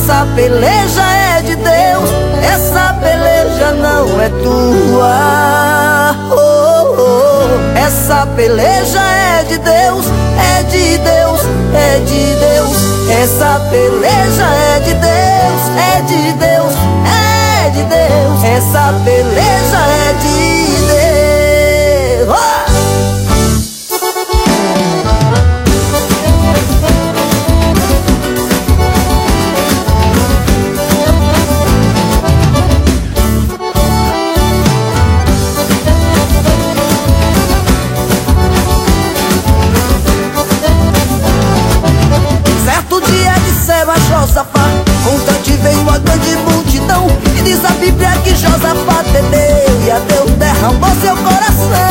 Essa peleja é de Deus, essa peleja não é tua. Oh, oh. Essa peleja é de Deus, é de Deus, é de Deus. Essa peleja é de Deus, é de Deus, é de Deus. Essa peleja é de Deus. Oh! Josafá, contra ti veio a grande multidão, e diz a Bíblia que Josafá temeu, e a Deus derramou seu coração.